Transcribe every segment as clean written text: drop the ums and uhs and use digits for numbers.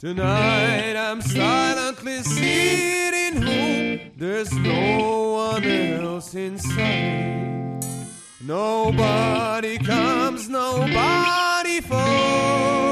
Tonight I'm silently sitting home. There's no one else in sight. Nobody comes, nobody phones.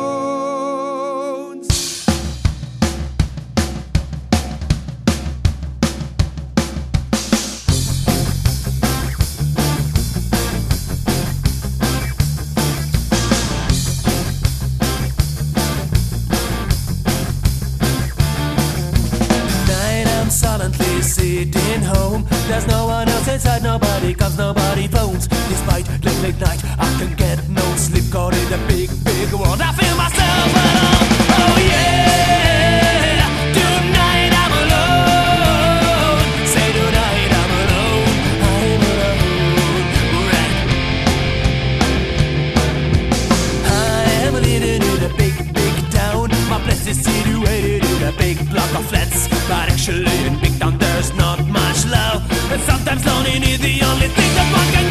Silently sitting home. There's no one else inside, nobody comes, nobody phones. Despite late night, I can get no sleep. Caught in the big, big world, I feel myself alone. Oh yeah, tonight I'm alone. Say tonight I'm alone, I'm alone. Right. I am living in a big, big town. My place is situated in a big block of flats. But actually in big town there's not much love. And sometimes lonely is the only thing that one can